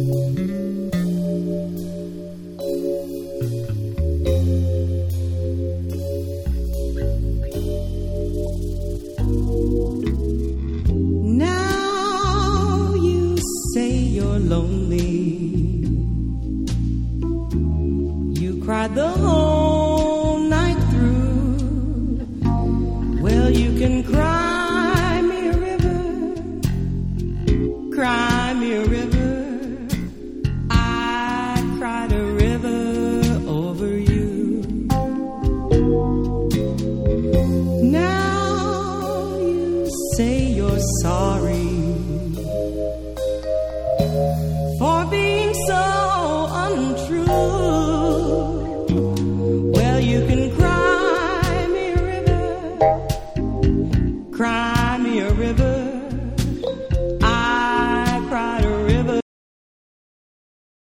Now you say you're lonely. You cried the whole night through. Well, you can cry me a river, cry me a river. I cried a river over you. Now you say you're sorry for being so untrue.